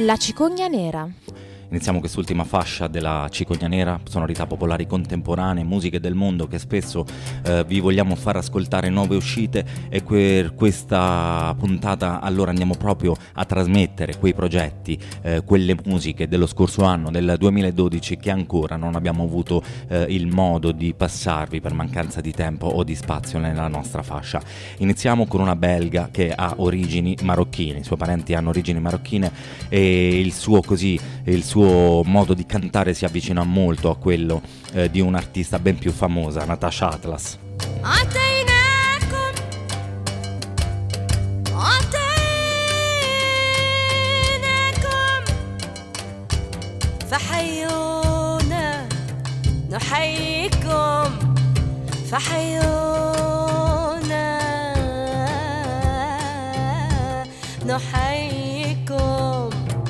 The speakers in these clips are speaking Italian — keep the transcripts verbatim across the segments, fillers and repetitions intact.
La cicogna nera. Iniziamo quest'ultima fascia della cicogna nera, sonorità popolari contemporanee, musiche del mondo che spesso eh, vi vogliamo far ascoltare nuove uscite, e per questa puntata allora andiamo proprio a trasmettere quei progetti, eh, quelle musiche dello scorso anno, del duemiladodici, che ancora non abbiamo avuto eh, il modo di passarvi per mancanza di tempo o di spazio nella nostra fascia. Iniziamo con una belga che ha origini marocchine, i suoi parenti hanno origini marocchine e il suo così il suo modo di cantare si avvicina molto a quello eh, di un'artista ben più famosa, Natasha Atlas. فحيونا نحييكم فحيونا نحييكم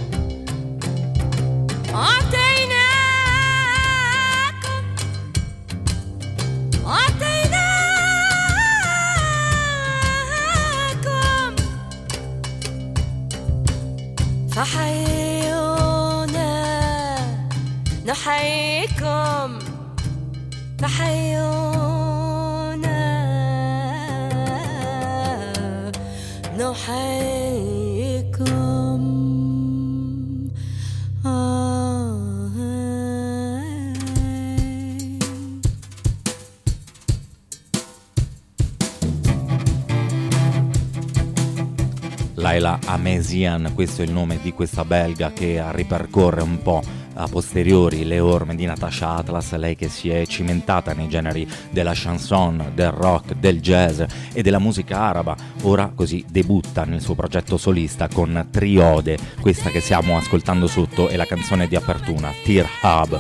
أعطيناكم أعطيناكم فحيونا نحييكم فحيونا نحييكم Laila Amesian, questo è il nome di questa belga che ripercorre un po' a posteriori le orme di Natasha Atlas, lei che si è cimentata nei generi della chanson, del rock, del jazz e della musica araba. Ora così debutta nel suo progetto solista con Triode, questa che stiamo ascoltando sotto è la canzone di apertura, Tir Hub.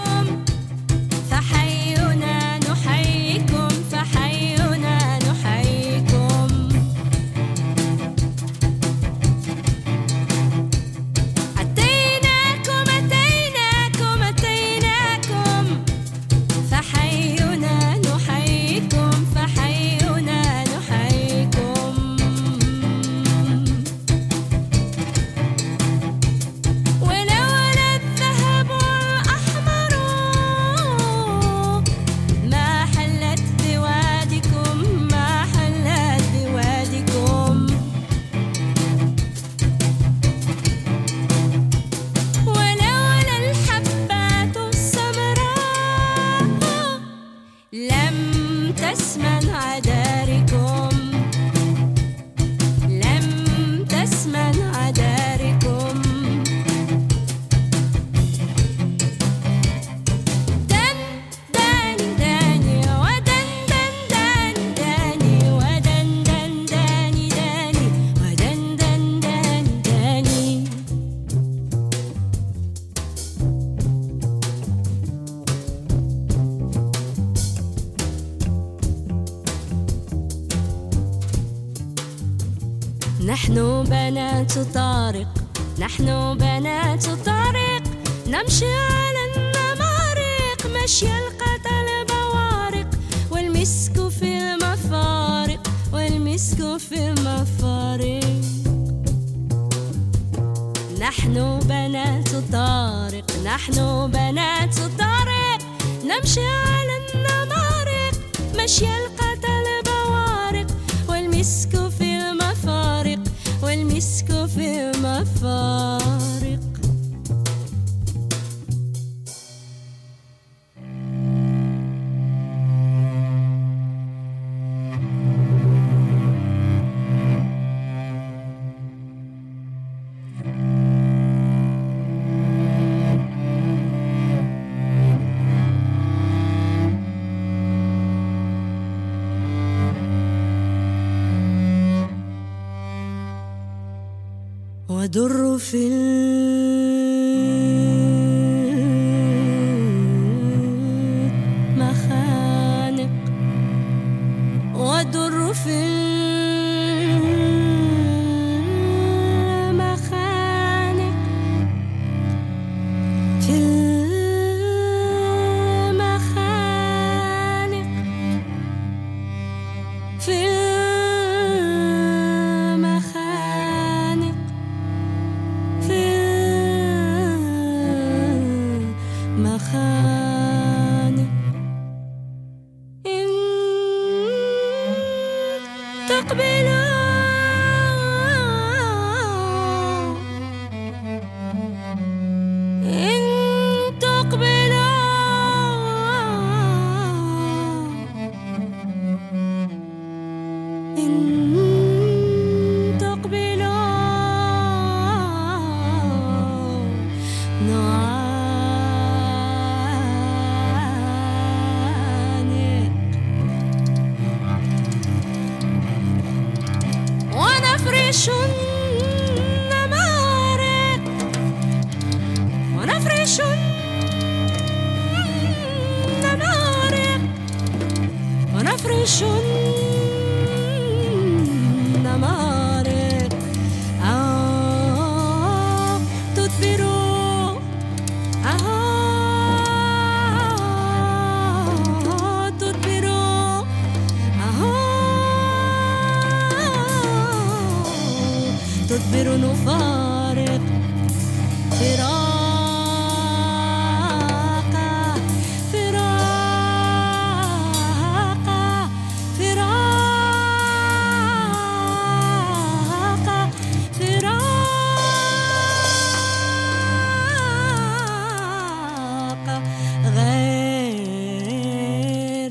نحن بنات طارق نحن بنات طارق نمشي على النمارق مشي القتل بوارق والمسك في المفارق والمسك في المفارق نحن بنات طارق نحن بنات طارق نمشي على النمارق مشي القتل بوارق والمسك في المفارق والمسك في المفارق ودر في المخانق ودر في المخانق في المخانق في المخانق في مخانق إن تقبلوا إن تقبلوا إن ونفرش النمارق ونفرش النمارق ونفرش النمارق آه تدبر آه تدبر تدبر نفارق فراقا فراقا فراقا فراقا غير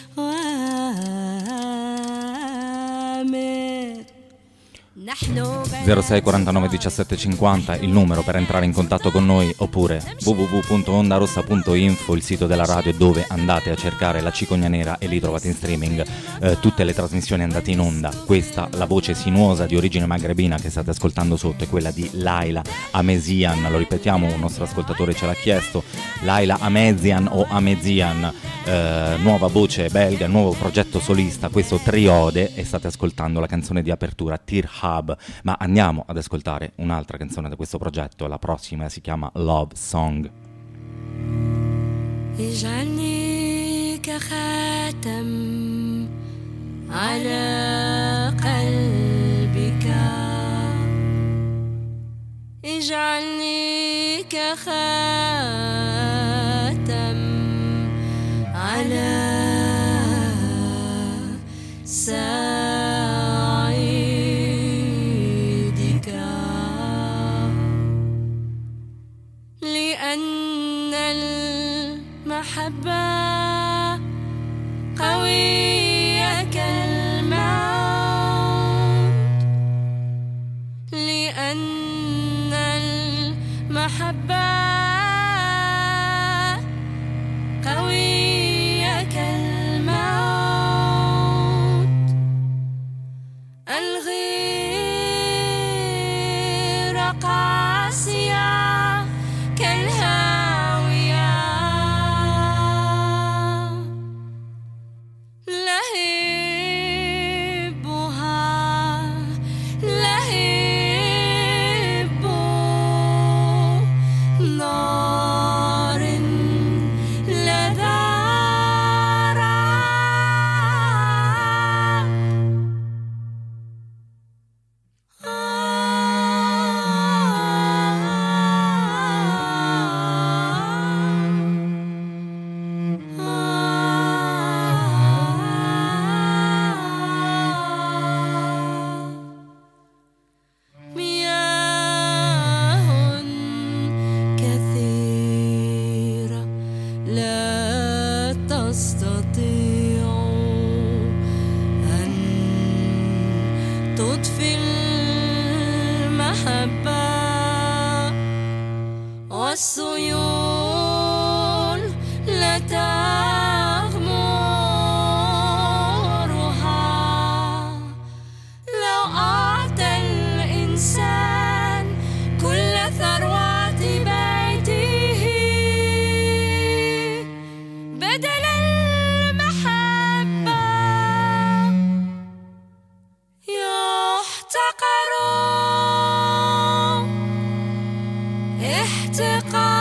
وامر zero sei quarantanove diciassette cinquanta il numero per entrare in contatto con noi, oppure w w w punto onda rossa punto info, il sito della radio dove andate a cercare la Cicogna Nera e lì trovate in streaming eh, tutte le trasmissioni andate in onda. Questa, la voce sinuosa di origine magrebina che state ascoltando sotto, è quella di Laila Amezian. Lo ripetiamo, un nostro ascoltatore ce l'ha chiesto, Laila Amezian o Amezian, eh, nuova voce belga, nuovo progetto solista, questo Triode, e state ascoltando la canzone di apertura Tir Hub. Ma andiamo ad ascoltare un'altra canzone da questo progetto, la prossima si chiama Love Song. اجعلني كخاتم على قلبك اجعلني كخاتم على سعيدك لأن المحبة قوية كالموت لأن المحبة قوية كالموت الغير قاسية كالهاوية لهيبها لهيب نار لذارة مياه كثيرة لا تستطيع أن تطفي المحبة والسيول لا تغمرها لو أعطى الإنسان كل ثروات بيته بدل المحبة يحتقر احتقار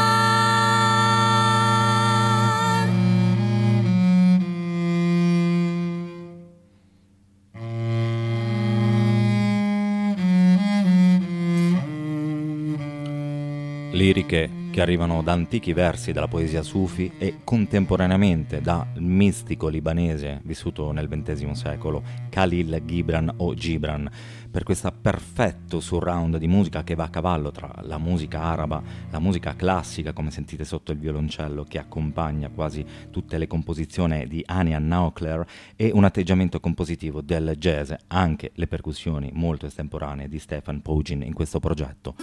Liriche che arrivano da antichi versi della poesia sufi e contemporaneamente dal mistico libanese vissuto nel ventesimo secolo, Khalil Gibran o Gibran, per questo perfetto surround di musica che va a cavallo tra la musica araba, la musica classica, come sentite sotto il violoncello che accompagna quasi tutte le composizioni di Ania Naukler, e un atteggiamento compositivo del jazz, anche le percussioni molto estemporanee di Stefan Pogin in questo progetto.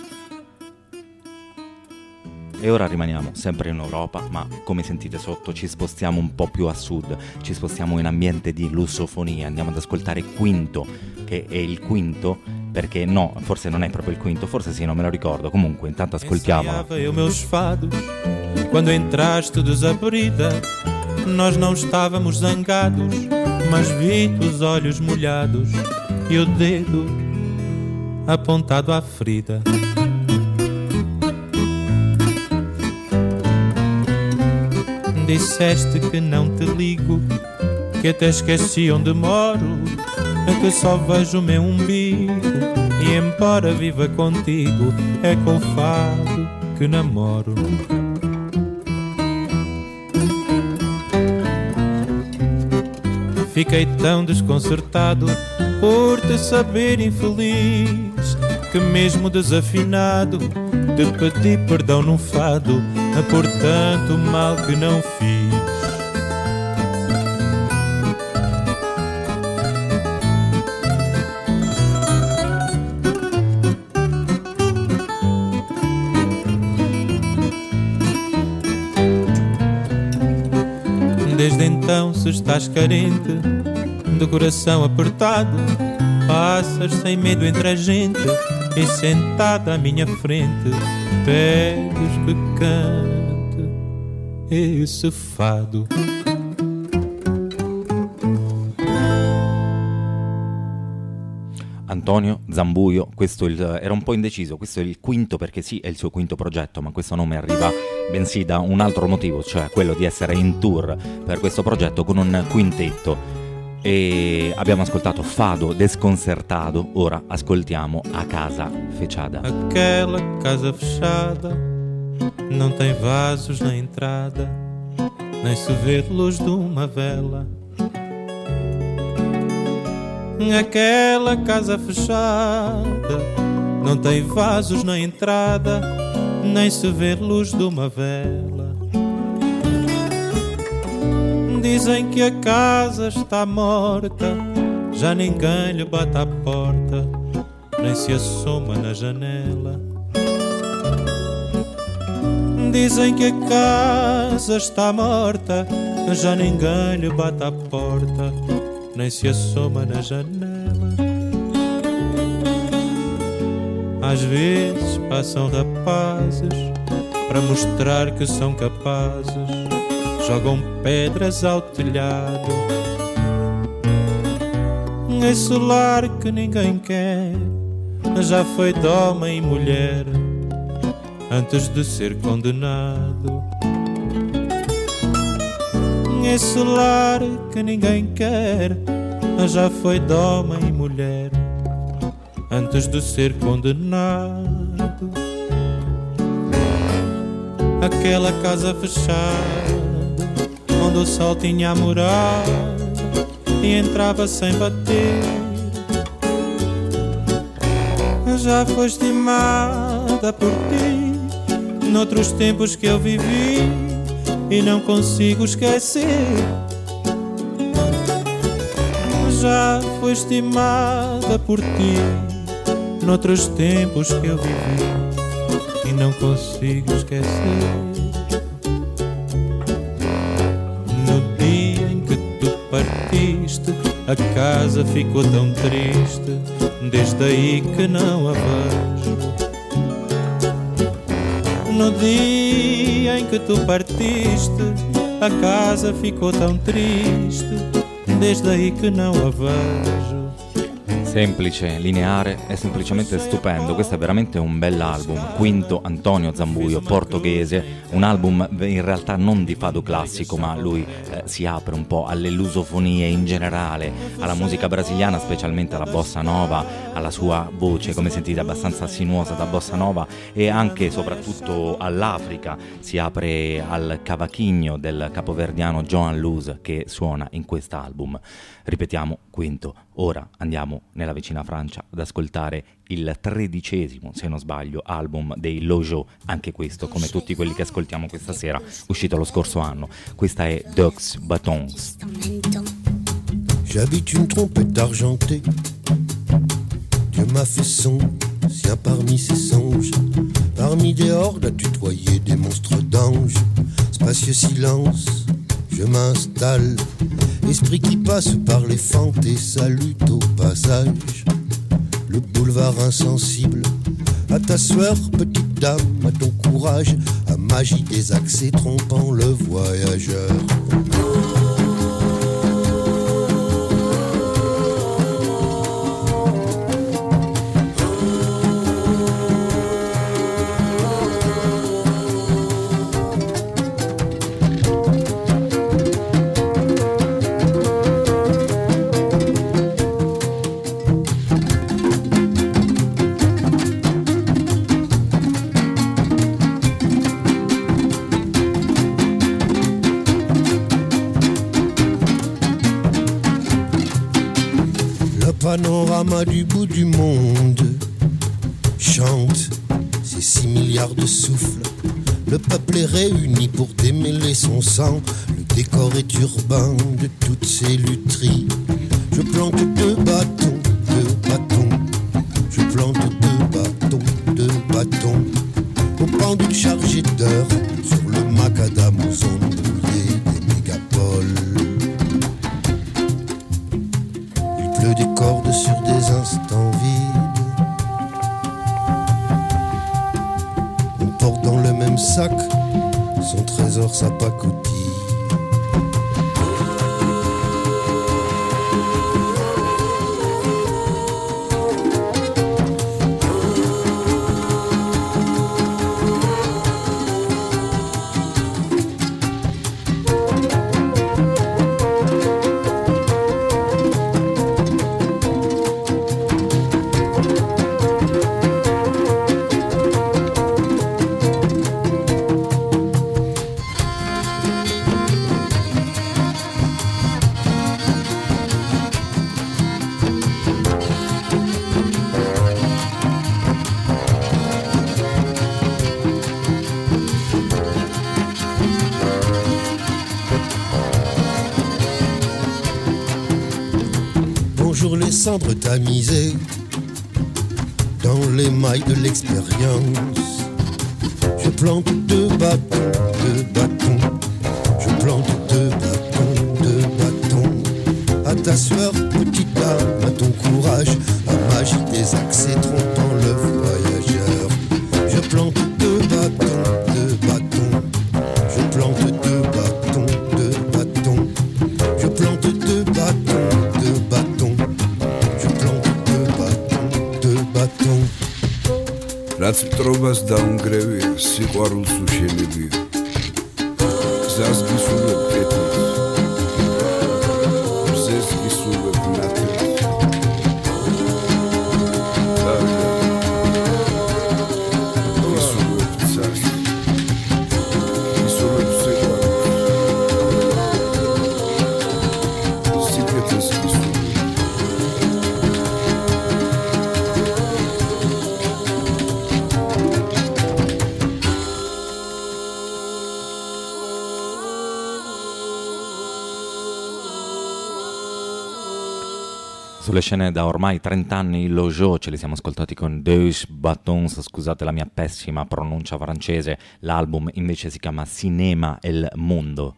E ora rimaniamo sempre in Europa, ma come sentite sotto ci spostiamo un po' più a sud, ci spostiamo in ambiente di lussofonia, andiamo ad ascoltare Quinto, che è il quinto, perché no, forse non è proprio il quinto, forse sì, non me lo ricordo, comunque intanto ascoltiamolo. Eu meus fados, quando entraste desabrida, nós não estávamos zangados, mas vi-te os olhos molhados e o dedo apontado à ferida. Disseste que não te ligo, que até esqueci onde moro, que só vejo o meu umbigo, e embora viva contigo, é com o fado que namoro. Fiquei tão desconcertado por te saber infeliz, que mesmo desafinado te pedi perdão num fado por tanto mal que não fiz. Desde então, se estás carente, de coração apertado, passas sem medo entre a gente e sentada à minha frente pedes que cante esse fado. Antonio Zambuio, questo il, era un po' indeciso, questo è il quinto perché sì, è il suo quinto progetto, ma questo nome arriva bensì da un altro motivo, cioè quello di essere in tour per questo progetto con un quintetto. E abbiamo ascoltato Fado Desconcertado, ora ascoltiamo A Casa Fechada. Aquela casa fechada não tem vasos na entrada, nem se vê luz de uma vela. Aquela casa fechada não tem vasos na entrada, nem se vê luz de uma vela. Dizem que a casa está morta, já ninguém lhe bate à porta, nem se assoma na janela. Dizem que a casa está morta, já ninguém lhe bate à porta, nem se assoma na janela. Às vezes passam rapazes para mostrar que são capazes, jogam pedras ao telhado. Esse lar que ninguém quer já foi de homem e mulher antes de ser condenado. Esse lar que ninguém quer já foi de homem e mulher antes de ser condenado. Aquela casa fechada onde o sol tinha a morada e entrava sem bater, já foi estimada por ti noutros tempos que eu vivi e não consigo esquecer. Já foi estimada por ti noutros tempos que eu vivi e não consigo esquecer. No dia em que tu partiste, a casa ficou tão triste, desde aí que não a vejo. No dia em que tu partiste, a casa ficou tão triste, desde aí que não a vejo. Semplice, lineare e semplicemente stupendo. Questo è veramente un bell'album. Quinto Antonio Zambuio, portoghese, un album in realtà non di fado classico, ma lui eh, si apre un po' alle lusofonie in generale, alla musica brasiliana, specialmente alla bossa nova, alla sua voce, come sentite, abbastanza sinuosa da bossa nova, e anche e soprattutto all'Africa. Si apre al cavaquinho del capoverdiano Joan Luz che suona in quest'album. Ripetiamo, quinto. Ora andiamo nella vicina Francia ad ascoltare il tredicesimo, se non sbaglio, album dei Lojo, anche questo, come tutti quelli che ascoltiamo questa sera, uscito lo scorso anno. Questa è Deux Bâtons. J'habite une trompette argentée, Dieu m'a fait son, sien parmi ses songes, parmi des hordes à tutoyer des monstres d'anges, spacieux silence, je m'installe, esprit qui passe par les fentes et salute au passage. Le boulevard insensible, à ta sueur, petite dame, à ton courage, à magie des accès trompant le voyageur. Panorama du bout du monde chante ses six milliards de souffles. Le peuple est réuni pour démêler son sang. Le décor est urbain de toutes ces lutheries. Je plante deux bâtons, deux bâtons. Je plante deux bâtons, deux bâtons. Au pendule chargé d'heures sur le macadam aux ondes brouillées des mégapoles. Des cordes sur des instants vides. On porte dans le même sac son trésor, sa pacotille. Cendres tamisées dans les mailles de l'expérience. Je plante deux bâtons, deux bâtons. Je plante deux bâtons, deux bâtons. À ta sueur, petite dame, à ton courage, à magie des accès trompant le voyageur. Je plante deux bâtons, deux bâtons. Je plante deux bâtons, deux bâtons. Je plante deux bâtons, deux bâtons. რაც მტრობას დაუნგრევია, სიყვარულს უშენებია. გზას გისურვებ კეთილს, მზეს გისურვებ ნათელს. გისურვებ ცარს, გისურვებ სიყვარულს, სიკეთეს გისურვებ. Sulle scene da ormai trenta anni, Lojo, ce li siamo ascoltati con Deux Bâtons, scusate la mia pessima pronuncia francese, l'album invece si chiama Cinema El Mundo.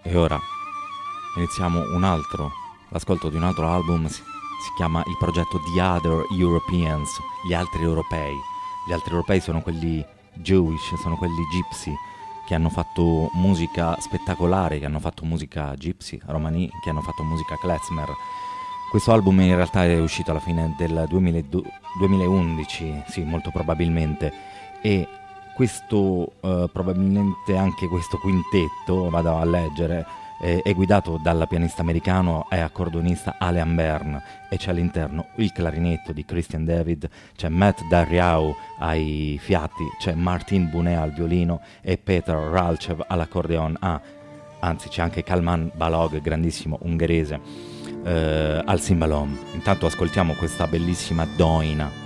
E ora iniziamo un altro, l'ascolto di un altro album, si, si chiama il progetto The Other Europeans, gli altri europei. Gli altri europei sono quelli Jewish, sono quelli gypsy, che hanno fatto musica spettacolare, che hanno fatto musica gypsy, romani, che hanno fatto musica klezmer. Questo album in realtà è uscito alla fine del duemilaundici, sì, molto probabilmente, e questo, eh, probabilmente anche questo quintetto, vado a leggere, eh, è guidato dal pianista americano e accordonista Alan Byrne, e c'è all'interno il clarinetto di Christian David, c'è Matt Darriau ai fiati, c'è Martin Bunet al violino e Peter Ralchev all'accordeon, ah, anzi c'è anche Kalman Balog, grandissimo ungherese, eh, al cimbalom. Intanto ascoltiamo questa bellissima doina.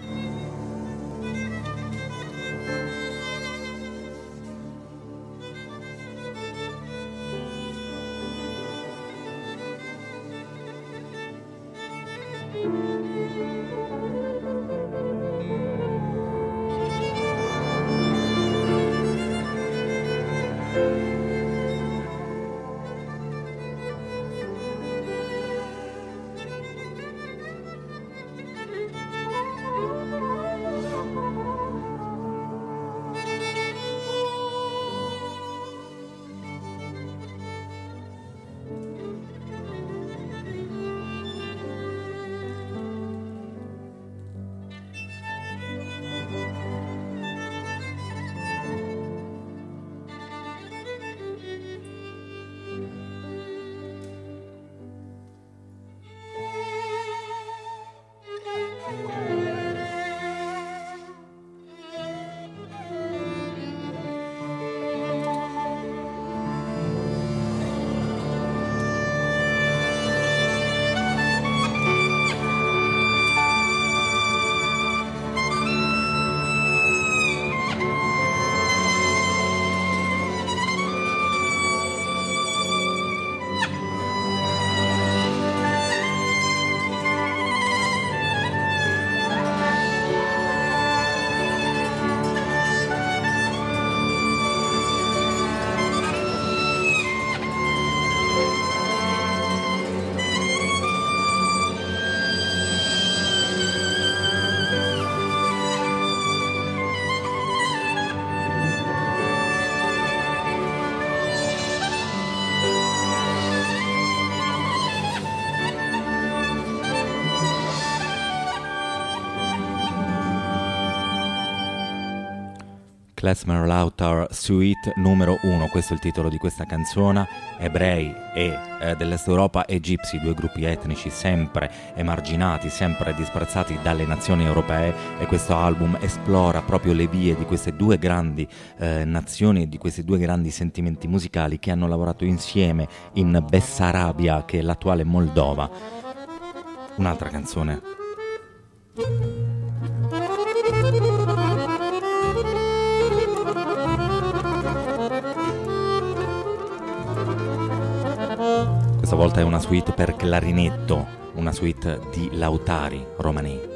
Klezmer Lautar Suite numero uno, questo è il titolo di questa canzone. Ebrei e eh, dell'Est Europa e Gypsy, due gruppi etnici sempre emarginati, sempre disprezzati dalle nazioni europee, e questo album esplora proprio le vie di queste due grandi eh, nazioni, di questi due grandi sentimenti musicali che hanno lavorato insieme in Bessarabia, che è l'attuale Moldova. Un'altra canzone. Questa volta è una suite per clarinetto, una suite di Lautari Romani.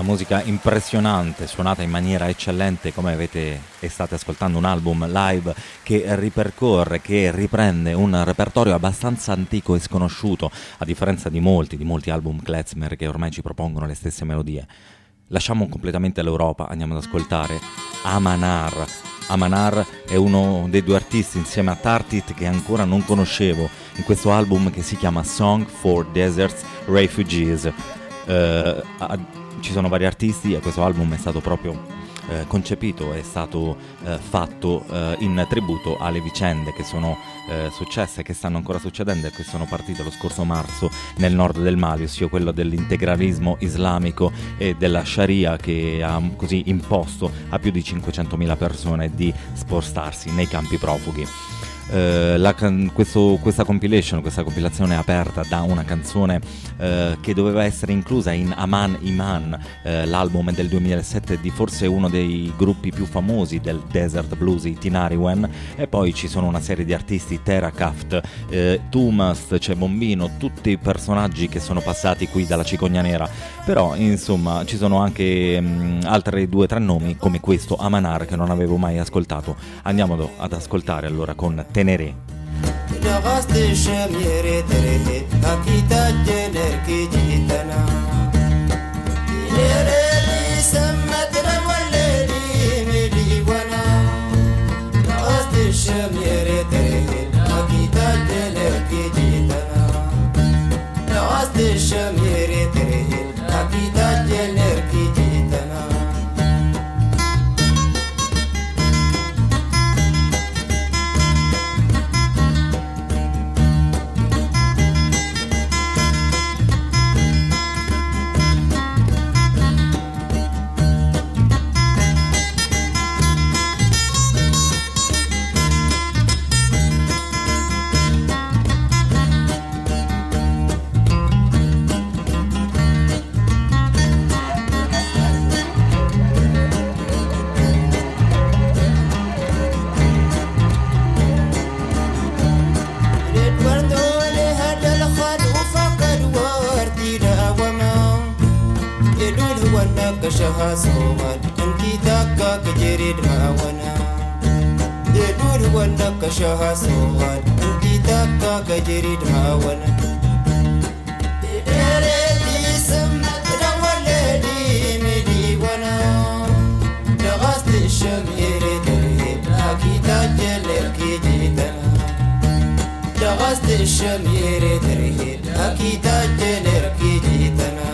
musica impressionante, suonata in maniera eccellente, come avete e state ascoltando un album live che ripercorre, che riprende un repertorio abbastanza antico e sconosciuto, a differenza di molti, di molti album klezmer che ormai ci propongono le stesse melodie. Lasciamo completamente l'Europa, andiamo ad ascoltare Amanar. Amanar è uno dei due artisti insieme a Tartit che ancora non conoscevo in questo album che si chiama Song for Desert Refugees. Uh, ci sono vari artisti e questo album è stato proprio eh, concepito, è stato eh, fatto eh, in tributo alle vicende che sono eh, successe, che stanno ancora succedendo e che sono partite lo scorso marzo nel nord del Mali, ossia quello dell'integralismo islamico e della Sharia che ha così imposto a più di cinquecentomila persone di spostarsi nei campi profughi. Uh, la can- questo, questa compilation, questa compilazione è aperta da una canzone uh, che doveva essere inclusa in Aman Iman, uh, l'album del duemilasette di forse uno dei gruppi più famosi del desert blues, i Tinariwen, e poi ci sono una serie di artisti, Tera Kaft, uh, Tumast, c'è Bombino, tutti i personaggi che sono passati qui dalla Cicogna Nera, però insomma ci sono anche um, altri due o tre nomi come questo Amanar che non avevo mai ascoltato. Andiamo ad ascoltare allora con Tenere. شها سوغل انتي تاكا كجريد معونا يدور ونك شها سوغل انتي تاكا كجريد معونا يدري سمت دولي مدي وانا لغاست الشمير دريد اكي تاجل كي جيتنا لغاست الشمير دريد اكي تاجل كي جيتنا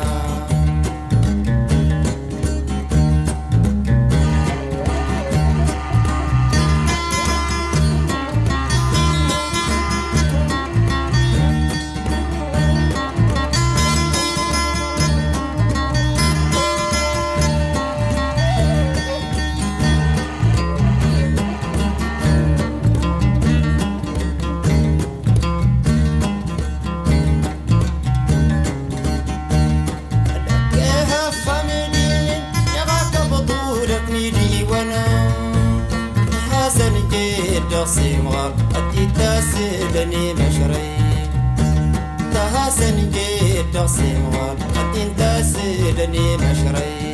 سيمغار أتي تاسدني مشري تهاسن جيت سيمغار أتي تاسدني مشري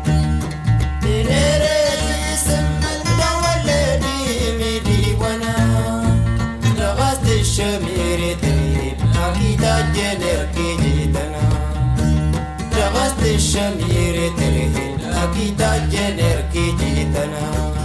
تنيري سمت دولي ميدي وانا لغاست الشمير تريد أكيد أجنر كي جيتنا لغاست الشمير تريد أكيد أجنر كي جيتنا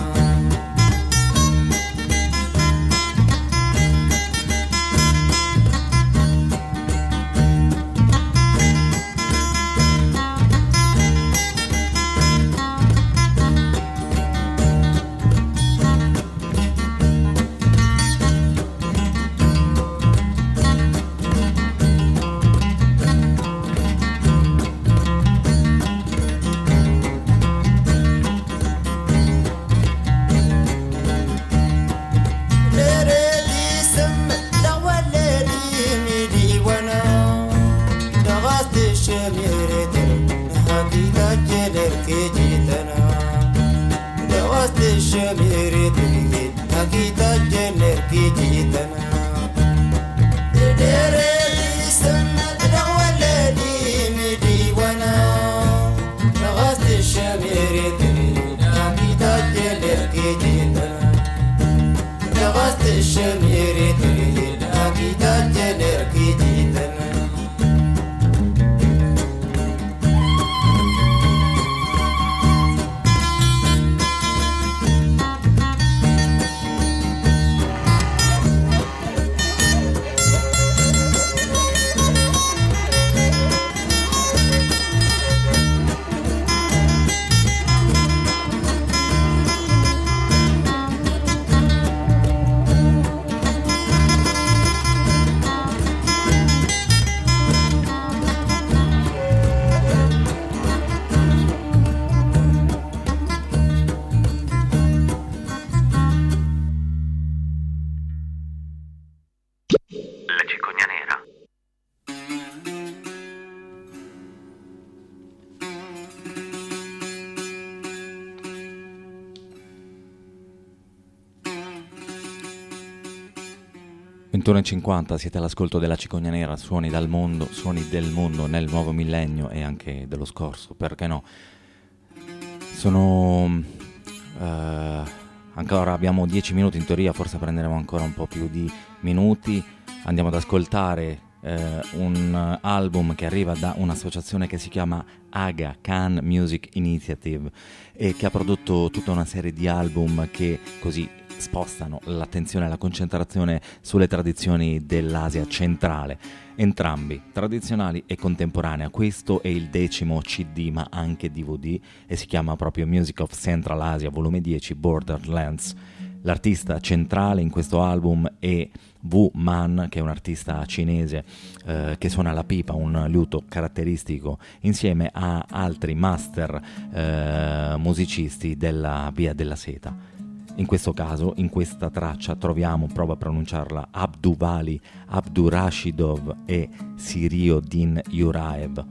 ventuno e cinquanta, siete all'ascolto della Cicogna Nera, suoni dal mondo, suoni del mondo nel nuovo millennio e anche dello scorso, perché no? Sono... Uh, ancora abbiamo dieci minuti in teoria, forse prenderemo ancora un po' più di minuti. Andiamo ad ascoltare uh, un album che arriva da un'associazione che si chiama AGA, Cannes Music Initiative, e che ha prodotto tutta una serie di album che così spostano l'attenzione e la concentrazione sulle tradizioni dell'Asia centrale, entrambi tradizionali e contemporanea. Questo è il decimo C D ma anche D V D e si chiama proprio Music of Central Asia volume dieci Borderlands. L'artista centrale in questo album è Wu Man, che è un artista cinese eh, che suona la pipa, un liuto caratteristico, insieme a altri master eh, musicisti della Via della Seta. In questo caso, in questa traccia, troviamo, provo a pronunciarla, Abduvali Abdurashidov e Siriodin Yuraev.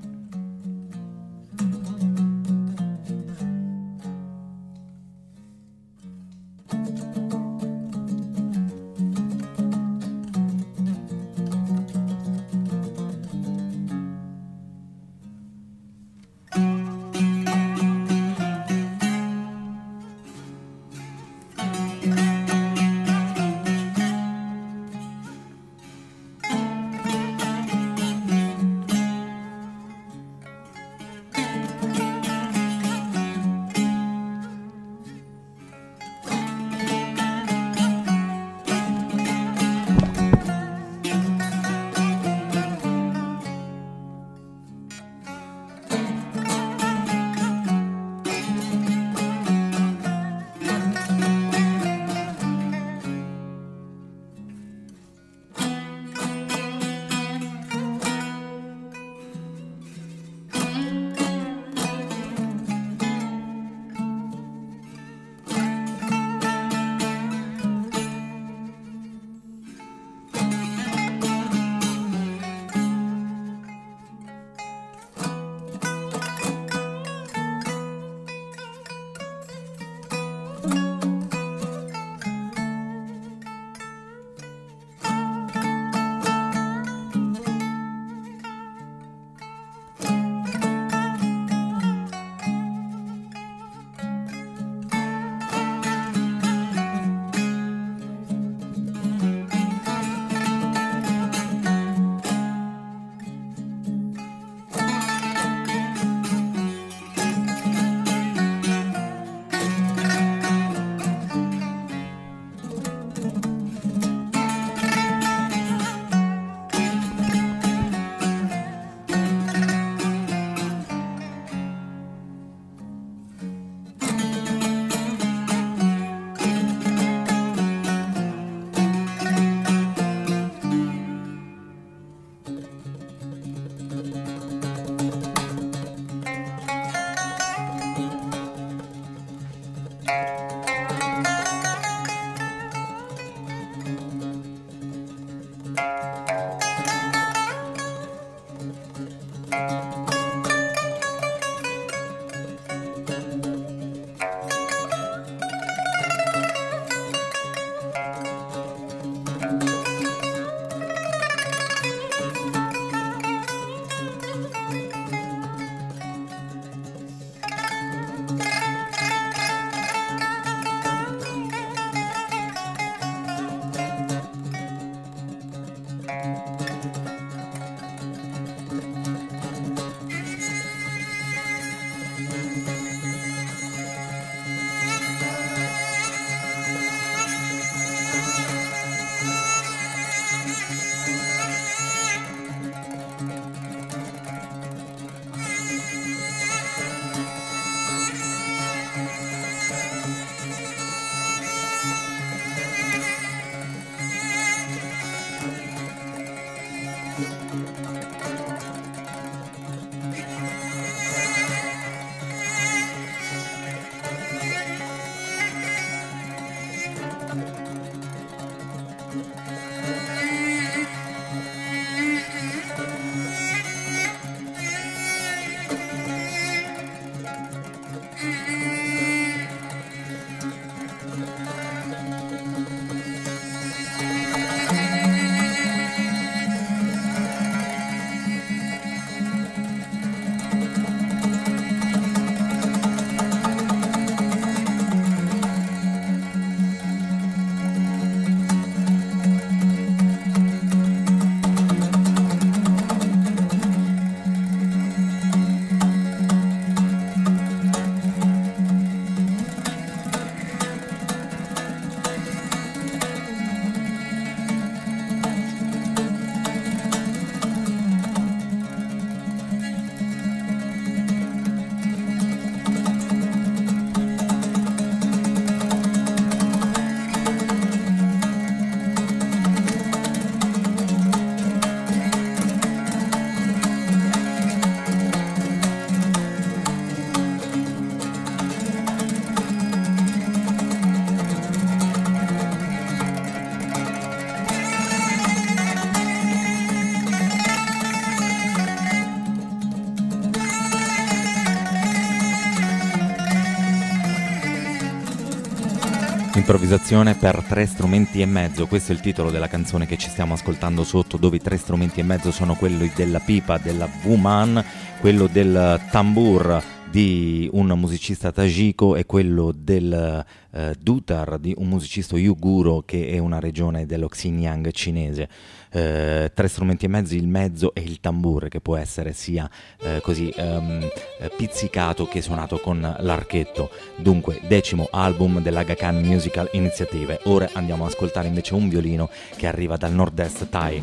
Improvvisazione per tre strumenti e mezzo, questo è il titolo della canzone che ci stiamo ascoltando sotto, dove i tre strumenti e mezzo sono quelli della pipa, della wuman, quello del tambur di un musicista tagico e quello del eh, dutar di un musicista uiguro, che è una regione dello Xinjiang cinese. Eh, tre strumenti e mezzo, il mezzo e il tambur, che può essere sia eh, così um, pizzicato che suonato con l'archetto. Dunque, decimo album dell'Aga Khan Musical Initiative. Ora andiamo ad ascoltare invece un violino che arriva dal nord-est Thai.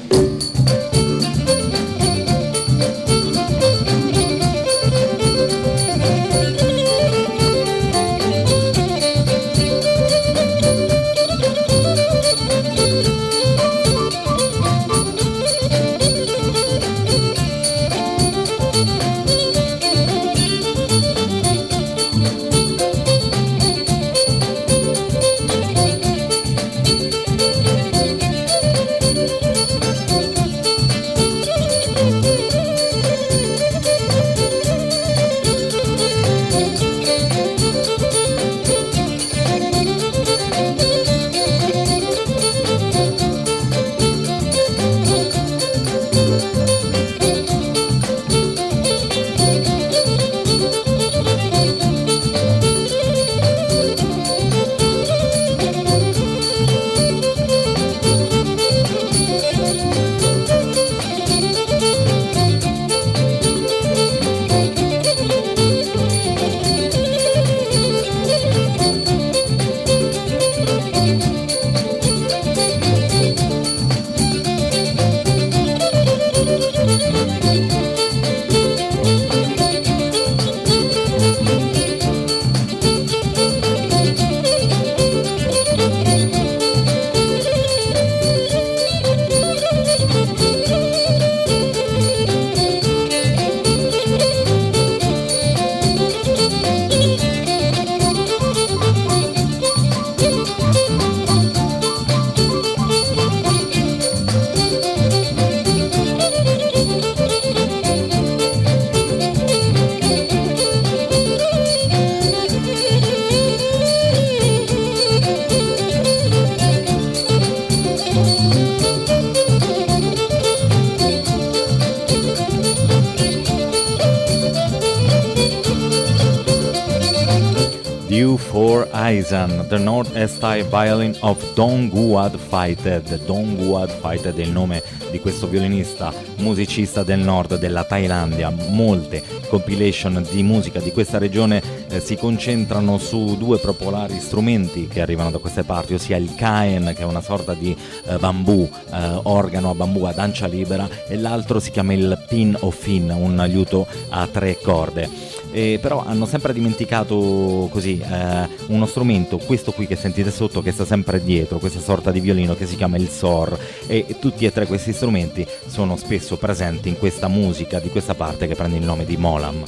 For Aisan, the North-Est Thai Violin of Dong Guad Phaited. Dong Guad Phaited è il nome di questo violinista musicista del nord della Thailandia. Molte compilation di musica di questa regione eh, si concentrano su due popolari strumenti che arrivano da queste parti, ossia il kaen, che è una sorta di eh, bambù, eh, organo a bambù ad ancia libera, e l'altro si chiama il pin o fin, un liuto a tre corde. Eh, però hanno sempre dimenticato così eh, uno strumento, questo qui che sentite sotto, che sta sempre dietro, questa sorta di violino che si chiama il sor, e, e tutti e tre questi strumenti sono spesso presenti in questa musica di questa parte che prende il nome di Molam.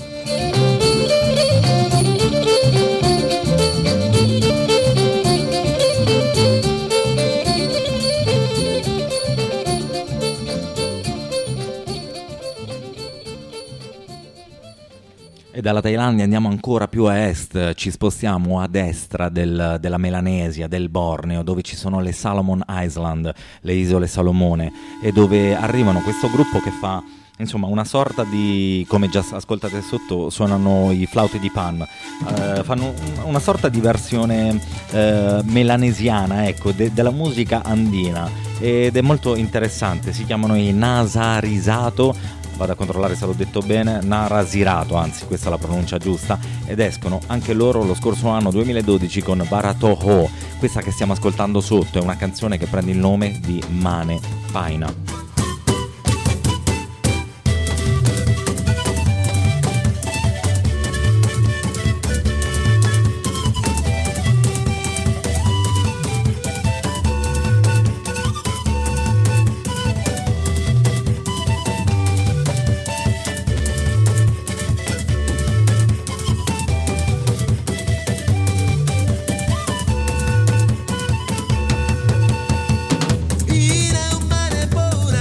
E dalla Thailandia andiamo ancora più a est, ci spostiamo a destra del, della Melanesia, del Borneo, dove ci sono le Solomon Island, le isole Salomone, e dove arrivano questo gruppo che fa insomma una sorta di, come già ascoltate sotto, suonano i flauti di Pan, eh, fanno una sorta di versione eh, melanesiana, ecco, de- della musica andina, ed è molto interessante. Si chiamano i Nasarisato, vado a controllare se l'ho detto bene, Narasirato, anzi questa è la pronuncia giusta, ed escono anche loro lo scorso anno duemiladodici con Baratoho. Questa che stiamo ascoltando sotto è una canzone che prende il nome di Mane Paina. Ina umane pura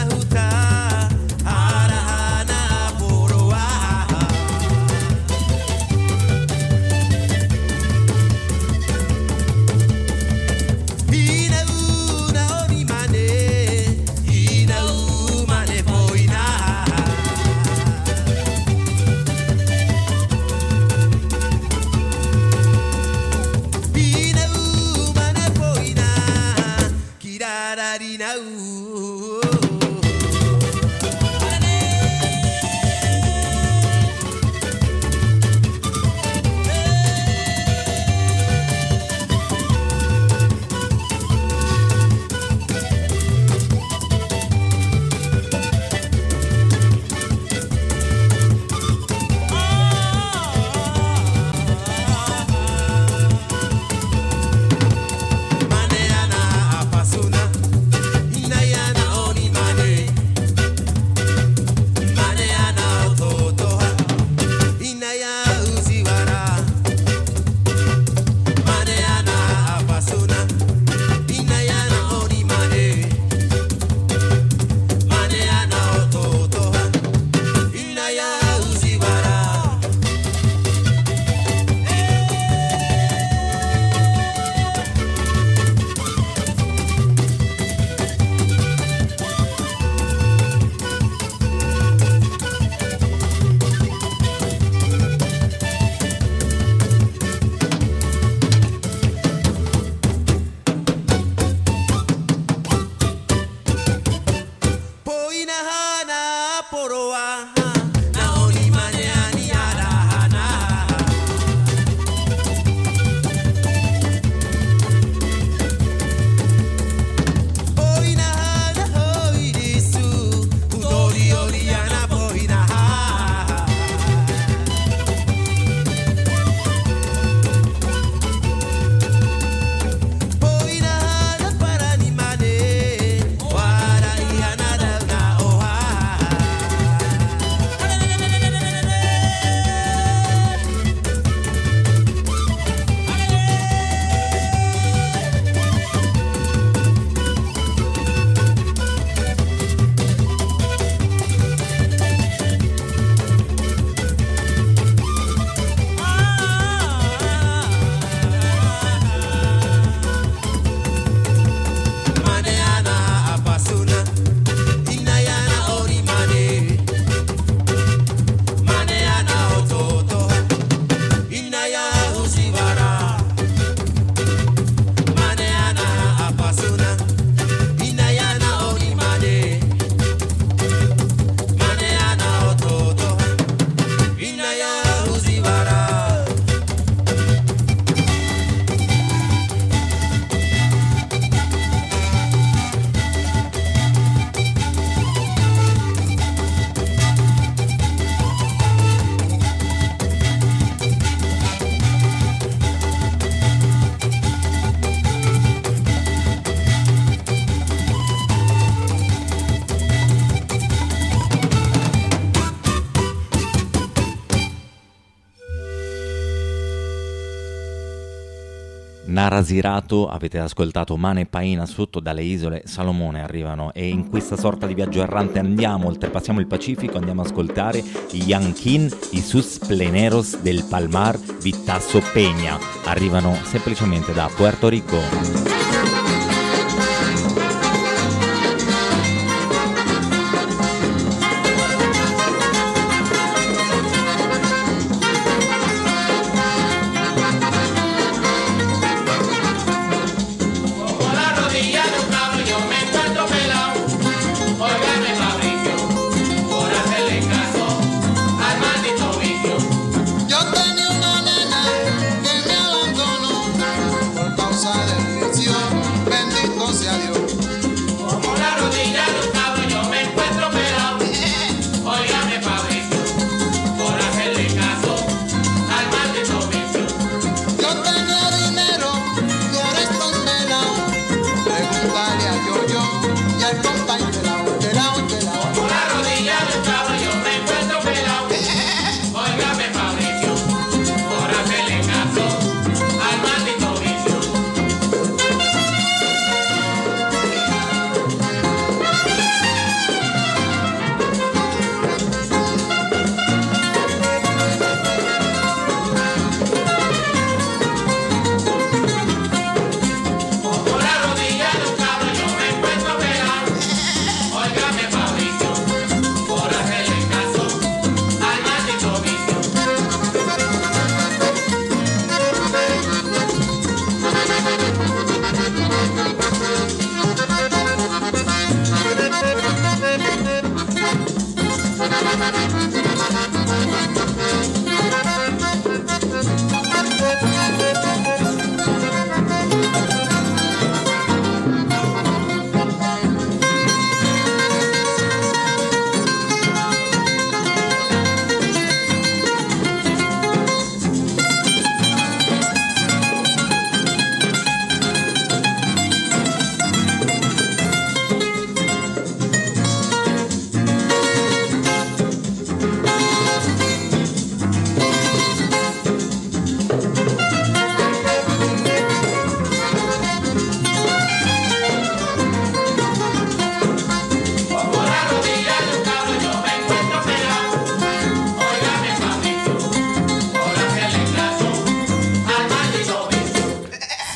Narasirato, avete ascoltato Mane e Paina sotto dalle isole Salomone arrivano, e in questa sorta di viaggio errante andiamo, oltrepassiamo il Pacifico, andiamo ad ascoltare i Yankin, i Sus Pleneros del Palmar Vitasso Peña, arrivano semplicemente da Puerto Rico.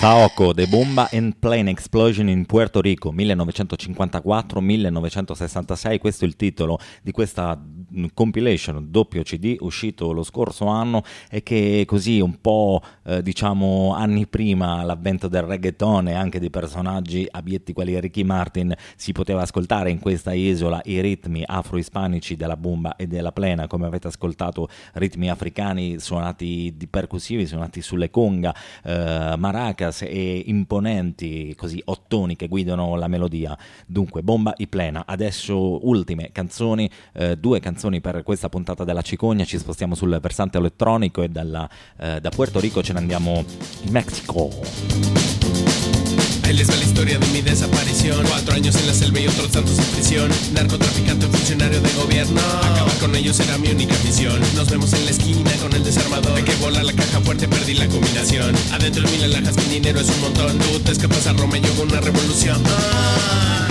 Saoko, The Bomba and Plane Explosion in Puerto Rico, millenovecentocinquantaquattro millenovecentosessantasei, questo è il titolo di questa compilation doppio C D uscito lo scorso anno e che così un po' eh, diciamo anni prima l'avvento del reggaeton e anche di personaggi abietti quali Ricky Martin si poteva ascoltare in questa isola i ritmi afro-ispanici della bomba e della plena, come avete ascoltato ritmi africani suonati di percussivi, suonati sulle conga, eh, maracas e imponenti così ottoni che guidano la melodia. Dunque bomba e plena, adesso ultime canzoni, eh, due canzoni per questa puntata della Cicogna, ci spostiamo sul versante elettronico e dalla, eh, da Puerto Rico ce ne andiamo in Mexico. Ahí les va la historia de mi desaparición. Cuatro años en la selva y otros tantos en prisión. Narcotraficante, funcionario de gobierno. Acabar con ellos era mi única misión. Nos vemos en la esquina con el desarmador. Hay que volar la caja fuerte, perdí la combinación. Adentro mil alhajas, mi dinero es un montón. Tú te escapas a Roma y yo hago una revolución. Ah.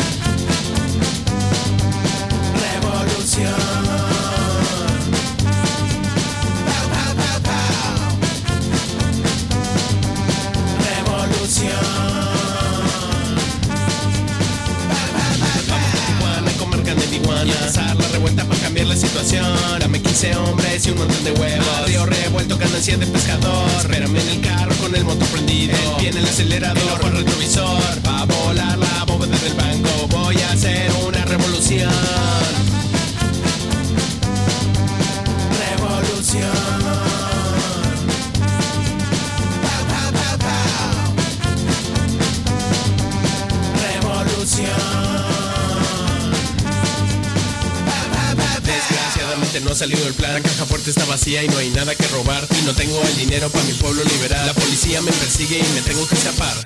Revolución. Revolución. Y empezar la revuelta para cambiar la situación. Dame quince hombres y un montón de huevos. Río revuelto, ganancia de pescador. Espérame en el carro con el motor prendido. El pie en el acelerador, el ojo al retrovisor. Va a volar la bóveda del banco. Voy a hacer una revolución. Revolución. Revolución. No ha salido el plan, la caja fuerte está vacía y no hay nada que robar. Y no tengo el dinero para mi pueblo liberar. La policía me persigue y me tengo que escapar.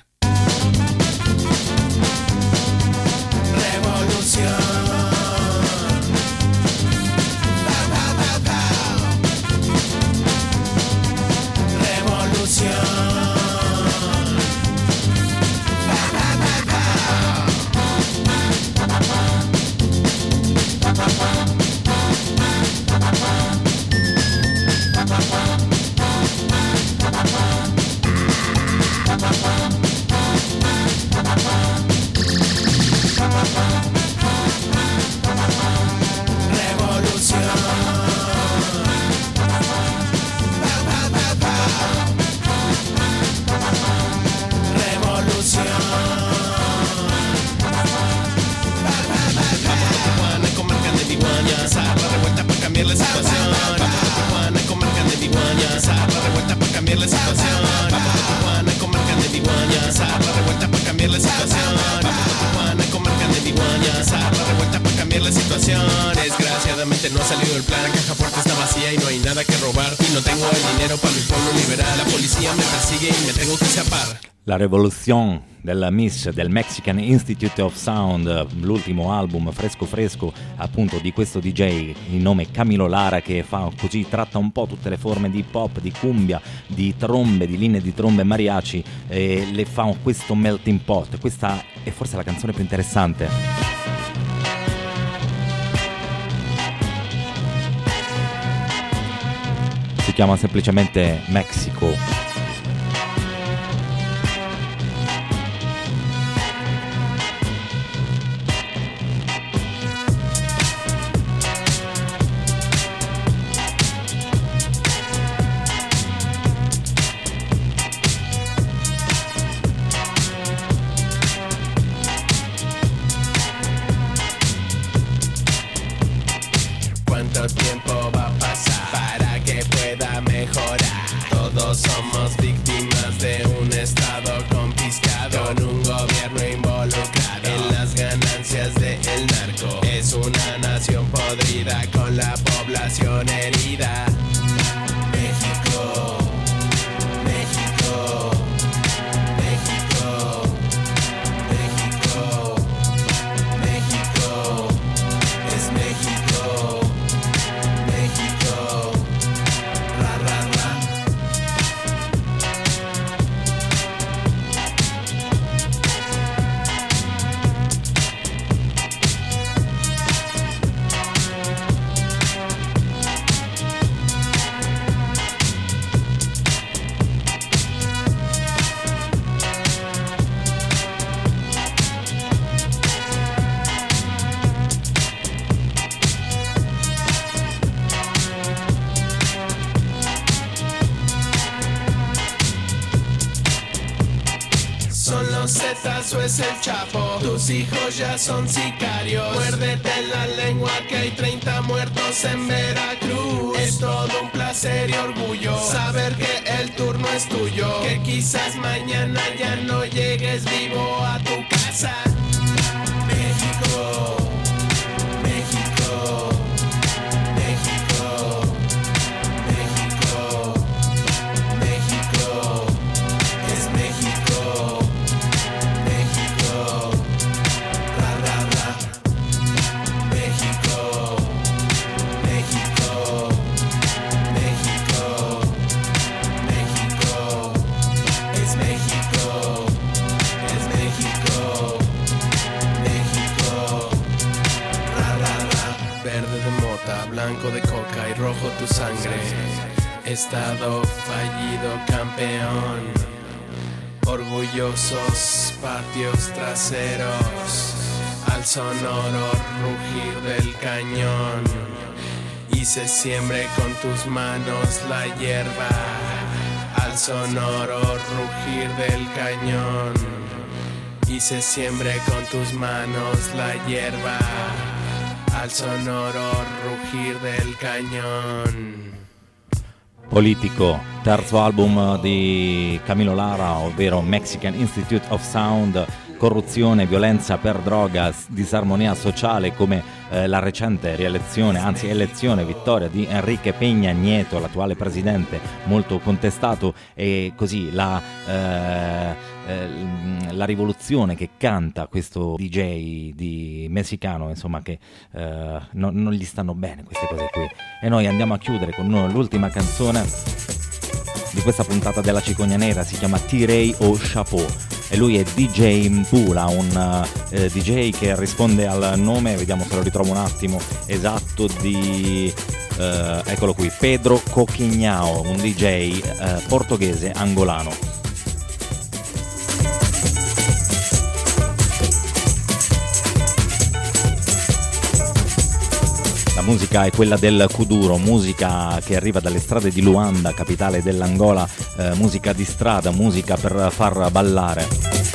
Revolución. Revolución. No ha salido el plan, la caja fuerte está vacía y no hay nada que robar. Y no tengo el dinero para mi pueblo liberar. La policía me persigue y me tengo que escapar. La Revolution della Miss del Mexican Institute of Sound, l'ultimo album fresco fresco appunto di questo D J di nome Camilo Lara, che fa così, tratta un po' tutte le forme di pop, di cumbia, di trombe, di linee di trombe mariachi e le fa questo melting pot. Questa è forse la canzone più interessante. Si chiama semplicemente Mexico. ¿Cuánto tiempo va a pasar para que pueda mejorar? Todos somos víctimas de un estado confiscado, con un gobierno involucrado en las ganancias del narco. Es una nación podrida con la población herida. México, México, México, México, México, es México. México, ra, ra, ra. Petazo es el Chapo, tus hijos ya son sicarios. Muérdete la lengua que hay treinta muertos en Veracruz. Es todo un placer y orgullo saber que el turno es tuyo. Que quizás mañana ya no llegues vivo a tu casa. México, México, México, México, México, es México, México, ra ra ra, México, México, México, México, es México, es México, México, ra ra ra, verde de mota, blanco de coca y rojo tu sangre. Estado fallido, campeón. Orgullosos patios traseros, al sonoro rugir del cañón. Y se siembre con tus manos la hierba, al sonoro rugir del cañón. Y se siembre con tus manos la hierba, al sonoro rugir del cañón. Politico, terzo album di Camilo Lara, ovvero Mexican Institute of Sound. Corruzione, violenza per droga, disarmonia sociale, come eh, la recente rielezione, anzi elezione, vittoria di Enrique Peña Nieto, l'attuale presidente, molto contestato, e così la, eh, eh, la rivoluzione che canta questo D J di messicano, insomma, che eh, no, non gli stanno bene queste cose qui. E noi andiamo a chiudere con l'ultima canzone di questa puntata della Cicogna Nera, si chiama Tirei o Chapeau. E lui è D J Pula, un eh, D J che risponde al nome, vediamo se lo ritrovo un attimo, esatto, di eh, eccolo qui, Pedro Coquignao, un D J eh, portoghese angolano. La musica è quella del Kuduro, musica che arriva dalle strade di Luanda, capitale dell'Angola, eh, musica di strada, musica per far ballare.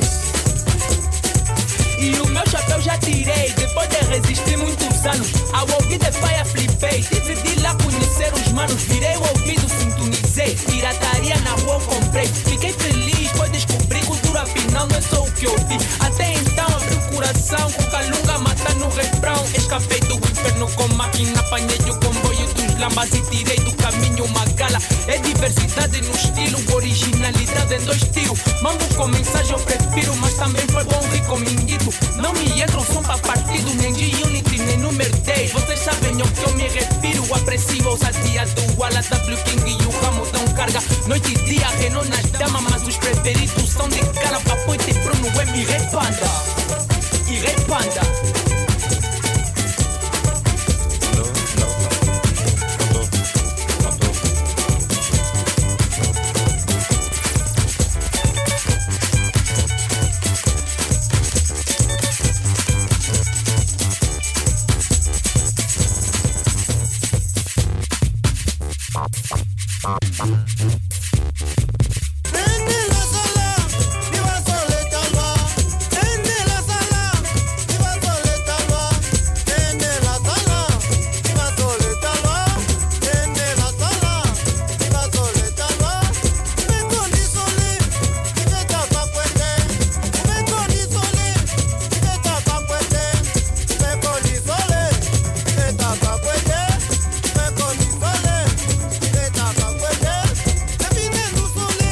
E o meu chapéu já tirei, depois de resistir muitos anos. Ao ouvir de paia flipei, tive de ir lá conhecer os manos. Virei o ouvido, sintonizei, pirataria na rua eu comprei. Fiquei feliz, pois descobri que o duro afinal não é só o que eu vi. Até então abri o coração, com calunga matar no refrão. Escapei do inferno com máquina, apanhei o comboio dos lambas e tirei do caminho uma gala. É diversidade no estilo, originalidade em dois tiros. Mambo com mensagem eu prefiro, mas também foi bom rir com minguito. Não me entram som pra partido, nem de Unity, nem número dez. Vocês sabem ao que eu me refiro. Aprecio a ousadia do Ala, W King e o ramo dão carga. Noite e dia, Renault nas damas, mas os preferidos são de cara. Papoite e Bruno, M e Rei Panda. E Rei Panda. Sole,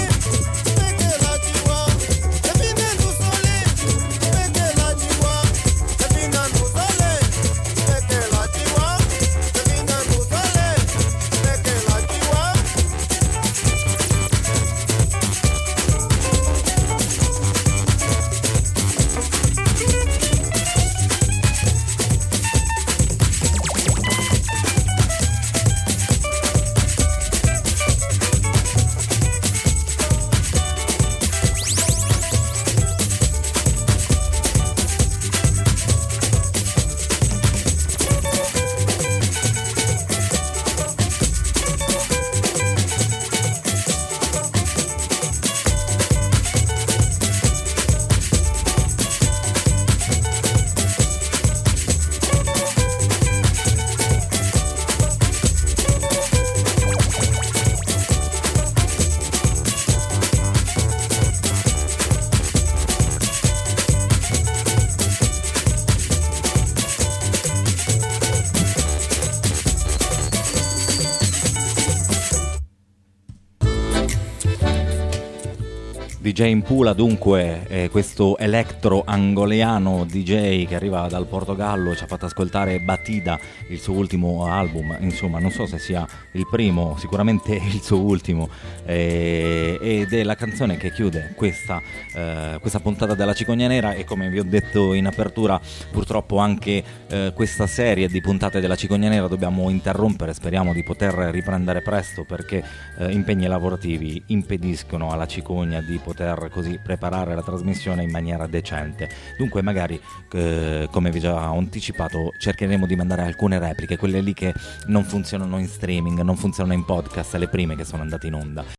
D J in Pula, dunque, eh, questo elettro angoliano D J che arriva dal Portogallo, ci ha fatto ascoltare Batida, il suo ultimo album, insomma non so se sia il primo, sicuramente il suo ultimo, eh, ed è la canzone che chiude questa, eh, questa puntata della Cicogna Nera. E come vi ho detto in apertura, purtroppo anche eh, questa serie di puntate della Cicogna Nera dobbiamo interrompere, speriamo di poter riprendere presto perché eh, impegni lavorativi impediscono alla Cicogna di poter così preparare la trasmissione in maniera decente. Dunque magari eh, come vi ho già anticipato cercheremo di mandare alcune repliche, quelle lì che non funzionano in streaming, non funzionano in podcast, le prime che sono andate in onda.